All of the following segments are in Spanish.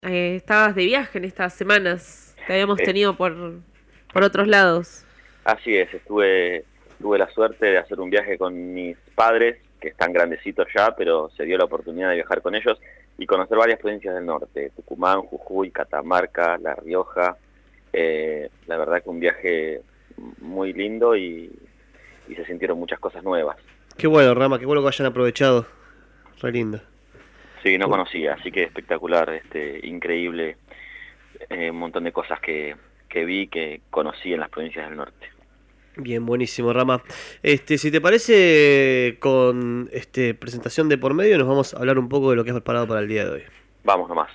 Estabas de viaje en estas semanas. Te habíamos Eh, tenido por otros lados. Así es, tuve la suerte de hacer un viaje con mis padres, que están grandecitos ya, pero se dio la oportunidad de viajar con ellos y conocer varias provincias del norte: Tucumán, Jujuy, Catamarca, La Rioja. La verdad que un viaje muy lindo y se sintieron muchas cosas nuevas. Qué bueno, Rama, qué bueno que hayan aprovechado. Re lindo. Sí, no Bu- conocía, así que espectacular, increíble, un montón de cosas que vi, que conocí en las provincias del norte. Bien, buenísimo, Rama. Si te parece, con presentación de por medio, nos vamos a hablar un poco de lo que has preparado para el día de hoy. Vamos nomás.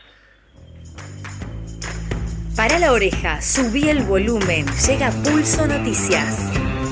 Para la oreja, subí el volumen. Llega Pulso Noticias.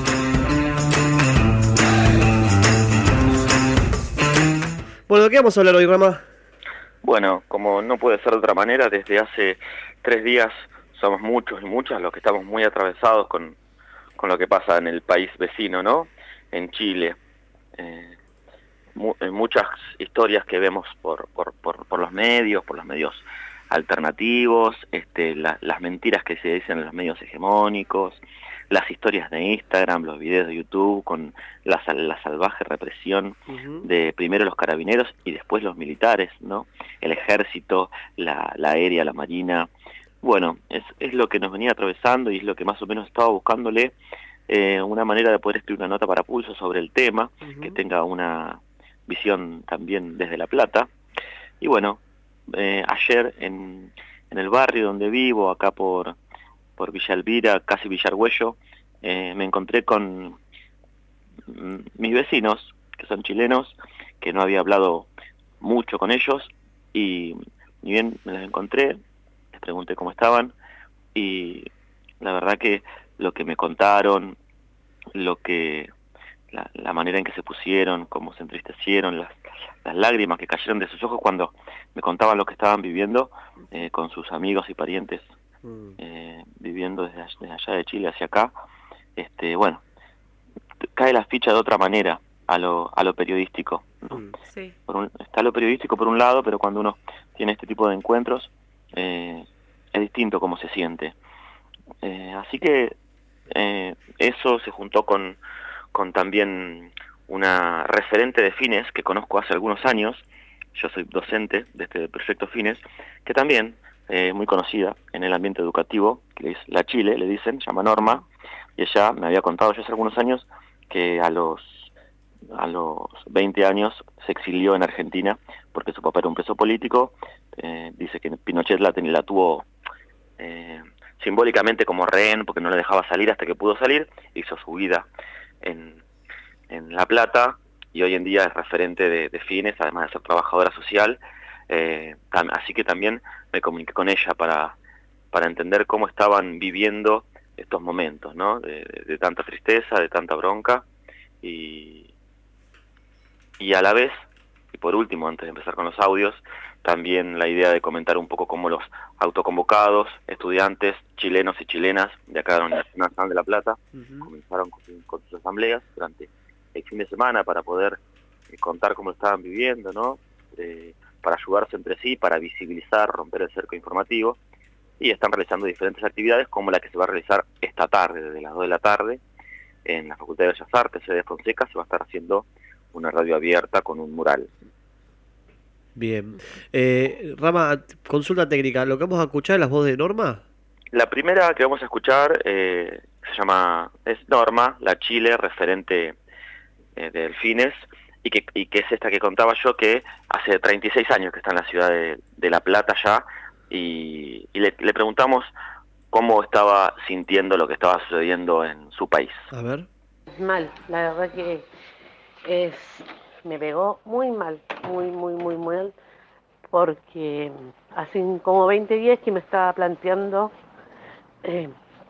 Bueno, ¿de qué vamos a hablar hoy, Rama? Bueno, como no puede ser de otra manera, desde hace 3 días somos muchos y muchas los que estamos muy atravesados con lo que pasa en el país vecino, ¿no? En Chile. Eh, Muchas historias que vemos por los medios alternativos, las mentiras que se dicen en los medios hegemónicos, las historias de Instagram, los videos de YouTube con la salvaje represión Ujú. de primero los carabineros y después los militares, ¿no? El ejército, la aérea, la marina. Bueno, es lo que nos venía atravesando y es lo que más o menos estaba buscándole una manera de poder escribir una nota para Pulso sobre el tema, que Ujú. tenga una visión también desde La Plata. Y bueno, ayer en el barrio donde vivo, acá por Villa Elvira, casi Villa Argüello, me encontré con mis vecinos, que son chilenos, que no había hablado mucho con ellos, y ni bien me los encontré, les pregunté cómo estaban, y la verdad que lo que me contaron, lo que la manera en que se pusieron, cómo se entristecieron, las lágrimas que cayeron de sus ojos cuando me contaban lo que estaban viviendo con sus amigos y parientes, Mm. viviendo desde allá de Chile hacia acá. Bueno, cae la ficha de otra manera a lo periodístico, ¿no? Mm. Sí. Está lo periodístico por un lado, pero cuando uno tiene este tipo de encuentros, es distinto cómo se siente. Así que eso se juntó con también una referente de Fines que conozco hace algunos años. Yo soy docente de este proyecto Fines, que también muy conocida en el ambiente educativo, que es la Chile, le dicen, llama Norma, y ella me había contado ya hace algunos años que a los 20 años se exilió en Argentina porque su papá era un preso político. Dice que Pinochet la tuvo eh, simbólicamente como rehén porque no le dejaba salir hasta que pudo salir. Hizo su vida en, en La Plata y hoy en día es referente de Fines, además de ser trabajadora social. Así que también me comuniqué con ella para entender cómo estaban viviendo estos momentos, ¿no? De tanta tristeza, de tanta bronca y, y a la vez, y por último, antes de empezar con los audios, también la idea de comentar un poco cómo los autoconvocados, estudiantes chilenos y chilenas de acá de la Universidad Nacional de La Plata, Ujú. comenzaron con sus asambleas durante el fin de semana para poder contar cómo lo estaban viviendo, ¿no? Para ayudarse entre sí, para visibilizar, romper el cerco informativo, y están realizando diferentes actividades como la que se va a realizar esta tarde, desde las 2 de la tarde, en la Facultad de Bellas Artes, sede de Fonseca, se va a estar haciendo una radio abierta con un mural. Bien. Rama, consulta técnica. ¿Lo que vamos a escuchar es la voz de Norma? La primera que vamos a escuchar es Norma, la Chile, referente de Delfines, y que es esta que contaba yo, que hace 36 años que está en la ciudad de La Plata ya, y le preguntamos cómo estaba sintiendo lo que estaba sucediendo en su país. A ver. Mal, la verdad que es, me pegó muy mal, muy, muy, muy mal, porque hace como 20 días que me estaba planteando, eh,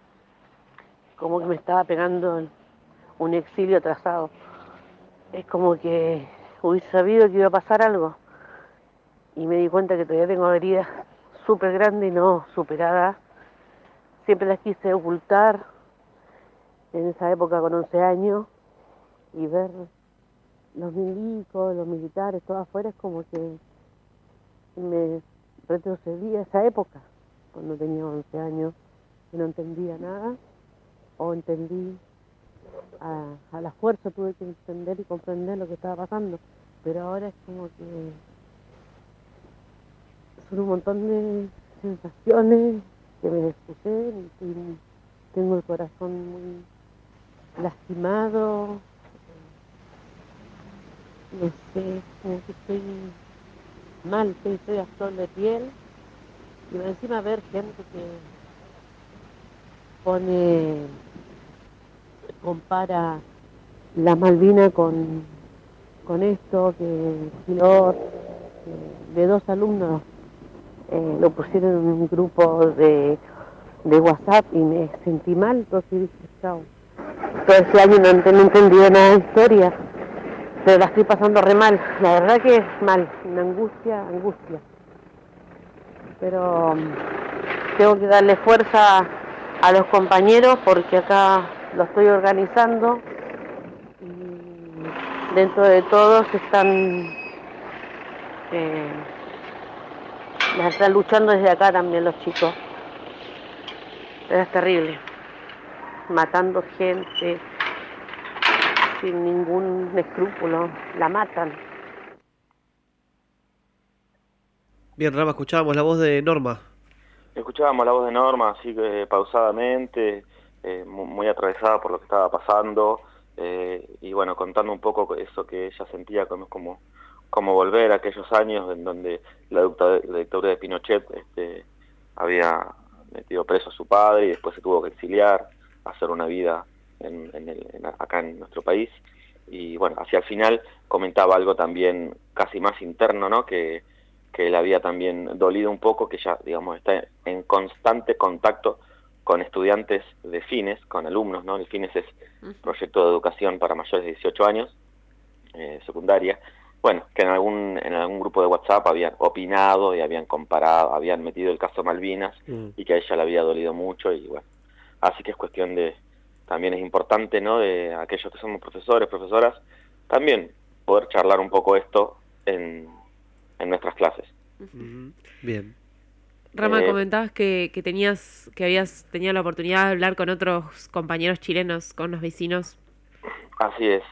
como que me estaba pegando un exilio atrasado. Es como que hubiese sabido que iba a pasar algo y me di cuenta que todavía tengo heridas súper grandes y no superadas. Siempre las quise ocultar en esa época con 11 años y ver los milicos, los militares, todo afuera es como que me, retrocedí a esa época, cuando tenía 11 años, que no entendía nada, o entendí a la fuerza, tuve que entender y comprender lo que estaba pasando, pero ahora es como que son un montón de sensaciones que me suceden y tengo el corazón muy lastimado, no sé, como que estoy mal, estoy a flor de piel, y encima ver gente que compara la Malvina con esto, que Flor, de 2 alumnos lo pusieron en un grupo de WhatsApp y me sentí mal, entonces dije, chao. Todo este año no he entendido nada de historia, pero la estoy pasando re mal, la verdad que es mal, una angustia. Pero tengo que darle fuerza a los compañeros porque acá lo estoy organizando y dentro de todos están luchando desde acá también los chicos. Pero es terrible, matando gente sin ningún escrúpulo, la matan. Bien, Rama, escuchábamos la voz de Norma. Escuchábamos la voz de Norma, así que pausadamente, muy atravesada por lo que estaba pasando, y bueno, contando un poco eso que ella sentía como volver a aquellos años en donde la dictadura de Pinochet había metido preso a su padre y después se tuvo que exiliar, hacer una vida acá en nuestro país. Y bueno, hacia el final comentaba algo también casi más interno, ¿no? Que le había también dolido un poco, que ya, digamos, está en constante contacto con estudiantes de FINES, con alumnos, ¿no? El FINES es Proyecto de Educación para Mayores de 18 años, secundaria. Bueno, que en algún grupo de WhatsApp habían opinado y habían comparado, habían metido el caso Malvinas y que a ella le había dolido mucho y bueno. Así que es cuestión también es importante, ¿no? De aquellos que somos profesores, profesoras, también poder charlar un poco esto en nuestras clases. Bien. Rama, comentabas que habías tenido la oportunidad de hablar con otros compañeros chilenos, con los vecinos. Así es.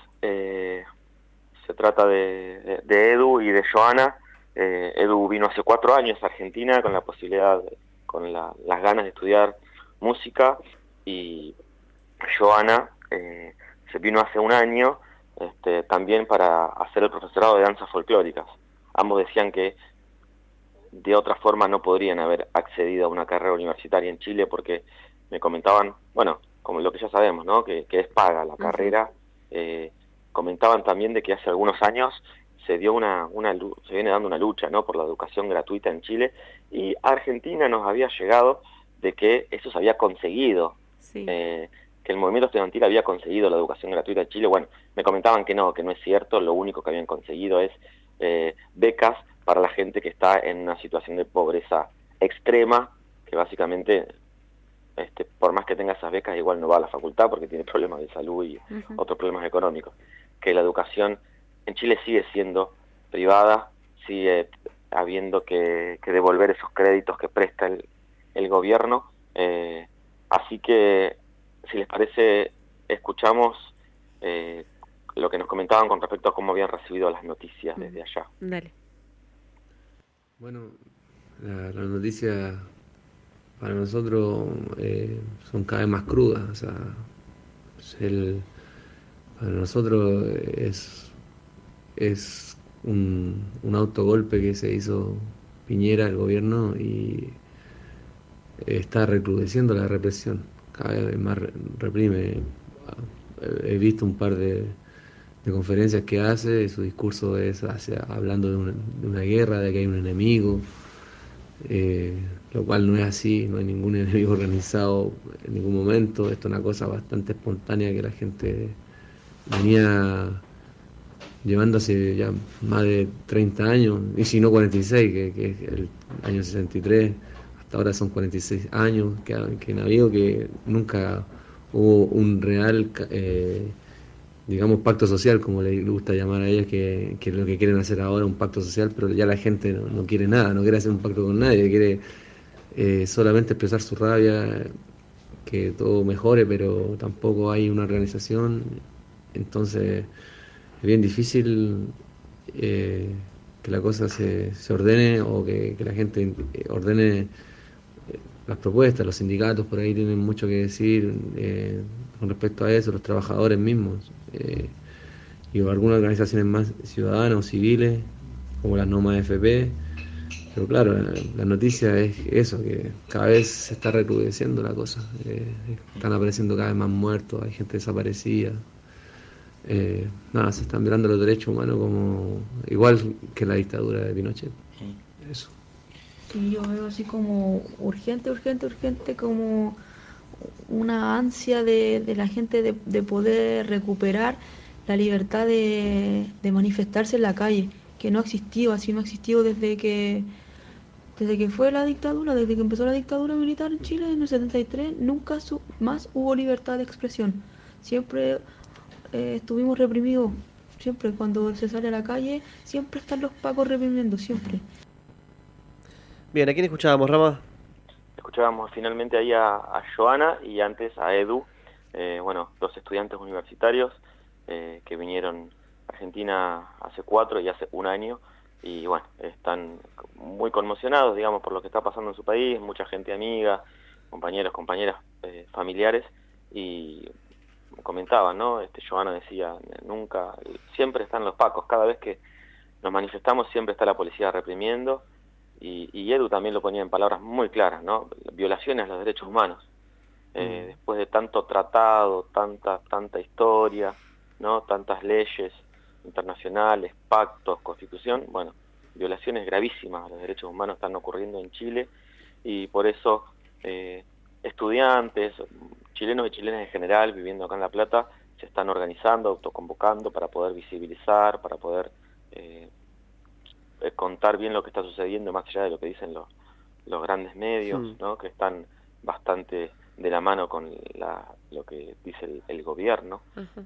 Se trata de Edu y de Joana. Edu vino hace 4 años a Argentina con la posibilidad, las ganas de estudiar música, y Joana se vino hace 1 año también para hacer el profesorado de danzas folclóricas. Ambos decían que de otra forma no podrían haber accedido a una carrera universitaria en Chile porque me comentaban, bueno, como lo que ya sabemos, ¿no? Que es paga la carrera. Comentaban también de que hace algunos años se viene dando una lucha, ¿no? Por la educación gratuita en Chile, y Argentina nos había llegado de que eso se había conseguido, sí. Que el movimiento estudiantil había conseguido la educación gratuita en Chile. Bueno, me comentaban que no es cierto, lo único que habían conseguido es becas para la gente que está en una situación de pobreza extrema, que básicamente, por más que tenga esas becas, igual no va a la facultad porque tiene problemas de salud y otros problemas económicos. Que la educación en Chile sigue siendo privada, sigue habiendo que devolver esos créditos que presta el gobierno. Así que, si les parece, escuchamos lo que nos comentaban con respecto a cómo habían recibido las noticias desde allá. Dale. Bueno, las noticias para nosotros son cada vez más crudas. O sea, para nosotros es un autogolpe que se hizo Piñera, el gobierno, y está recrudeciendo la represión. Cada vez más reprime. He visto un par de conferencias que hace, y su discurso es hablando de una guerra, de que hay un enemigo, lo cual no es así, no hay ningún enemigo organizado en ningún momento. Esto es una cosa bastante espontánea que la gente venía llevando hace ya más de 30 años, y si no 46, que es el año 63, hasta ahora son 46 años que han habido, que nunca hubo un real digamos, pacto social, como le gusta llamar a ellos, que lo que quieren hacer ahora, un pacto social, pero ya la gente no quiere nada, no quiere hacer un pacto con nadie, quiere solamente expresar su rabia, que todo mejore, pero tampoco hay una organización. Entonces es bien difícil que la cosa se ordene, o que la gente ordene las propuestas. Los sindicatos por ahí tienen mucho que decir con respecto a eso, los trabajadores mismos, y algunas organizaciones más ciudadanas o civiles, como las NOMA FP. Pero claro, la noticia es eso, que cada vez se está recrudeciendo la cosa. Están apareciendo cada vez más muertos, hay gente desaparecida. Nada, se están violando los derechos humanos como igual que la dictadura de Pinochet. Eso. Sí, yo veo así como urgente, como una ansia de la gente de poder recuperar la libertad de manifestarse en la calle, que no ha existido desde que fue la dictadura, desde que empezó la dictadura militar en Chile en el 73, nunca más hubo libertad de expresión. Siempre estuvimos reprimidos, siempre cuando se sale a la calle, siempre están los pacos reprimiendo, siempre. Bien, ¿a quién escuchábamos, Rama? Escuchábamos finalmente ahí a Joana y antes a Edu, dos estudiantes universitarios que vinieron a Argentina hace 4 y hace 1 año, y bueno, están muy conmocionados, digamos, por lo que está pasando en su país, mucha gente amiga, compañeros, compañeras, familiares, y comentaban, ¿no? Joana decía, siempre están los pacos, cada vez que nos manifestamos siempre está la policía reprimiendo, y Edu también lo ponía en palabras muy claras, ¿no? Violaciones a los derechos humanos. Después de tanto tratado, tanta historia, ¿no? Tantas leyes internacionales, pactos, constitución, bueno, violaciones gravísimas a los derechos humanos están ocurriendo en Chile, y por eso estudiantes, chilenos y chilenas en general, viviendo acá en La Plata, se están organizando, autoconvocando para poder visibilizar, para poder contar bien lo que está sucediendo, más allá de lo que dicen los grandes medios, ¿no? Que están bastante de la mano con lo que dice el gobierno.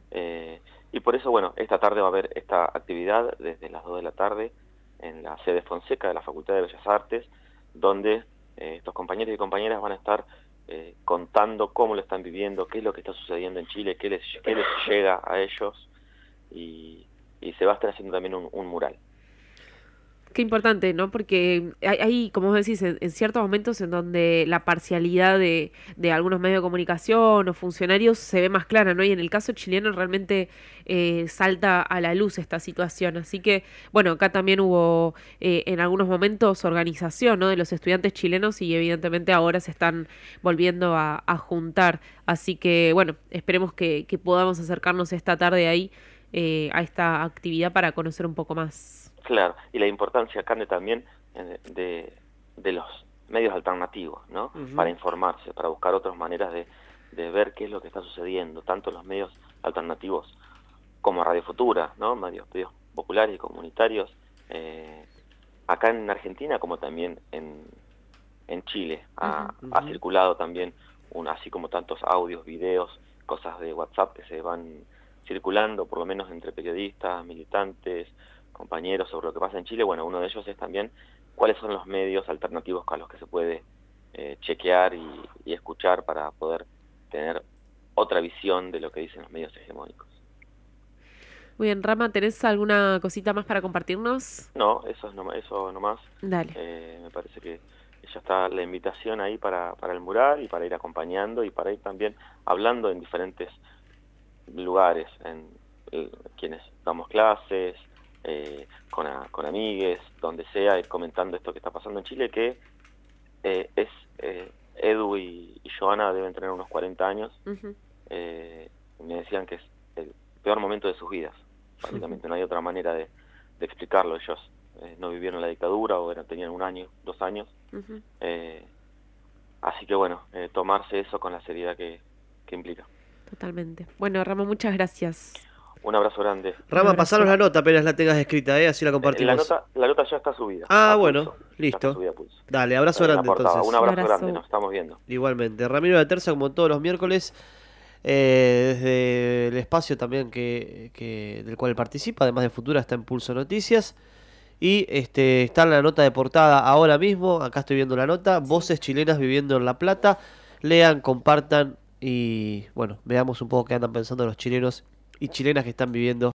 Y por eso, bueno, esta tarde va a haber esta actividad desde las 2 de la tarde en la sede Fonseca de la Facultad de Bellas Artes, donde estos compañeros y compañeras van a estar contando cómo lo están viviendo, qué es lo que está sucediendo en Chile, qué les llega a ellos, y se va a estar haciendo también un mural. Qué importante, ¿no? Porque hay, como vos decís, en ciertos momentos en donde la parcialidad de algunos medios de comunicación o funcionarios se ve más clara, ¿no? Y en el caso chileno realmente salta a la luz esta situación. Así que, bueno, acá también hubo en algunos momentos organización, ¿no? De los estudiantes chilenos, y evidentemente ahora se están volviendo a juntar. Así que, bueno, esperemos que podamos acercarnos esta tarde ahí a esta actividad para conocer un poco más. Claro, y la importancia, Cande, también de los medios alternativos, ¿no? Para informarse, para buscar otras maneras de ver qué es lo que está sucediendo, tanto los medios alternativos como Radio Futura, ¿no? Medios populares y comunitarios, acá en Argentina como también en Chile. Ha circulado también, así como tantos audios, videos, cosas de WhatsApp que se van circulando, por lo menos entre periodistas, militantes, compañeros, sobre lo que pasa en Chile. Bueno, uno de ellos es también cuáles son los medios alternativos a los que se puede chequear y escuchar para poder tener otra visión de lo que dicen los medios hegemónicos. Muy bien, Rama, ¿tenés alguna cosita más para compartirnos? No, eso nomás. Dale. Me parece que ya está la invitación ahí para el mural, y para ir acompañando, y para ir también hablando en diferentes lugares, en quienes damos clases, con amigues, donde sea, ir comentando esto que está pasando en Chile, que Edu y Joana deben tener unos 40 años. Me decían que es el peor momento de sus vidas, básicamente. No hay otra manera de explicarlo. Ellos no vivieron la dictadura, o tenían 1 año, 2 años. Así que bueno, tomarse eso con la seriedad que implica. Totalmente. Bueno, Rama, muchas gracias. Un abrazo grande. Rama, pasaros la nota, apenas la tengas escrita, así la compartimos. La nota ya está subida. Bueno, listo. Subida a Pulso. Dale, abrazo grande entonces. Un abrazo grande, nos estamos viendo. Igualmente. Ramiro de la Terza, como todos los miércoles, desde el espacio también del cual participa, además de Futura, está en Pulso Noticias. Y está en la nota de portada ahora mismo, acá estoy viendo la nota, voces chilenas viviendo en La Plata. Lean, compartan y bueno, veamos un poco qué andan pensando los chilenos y chilenas que están viviendo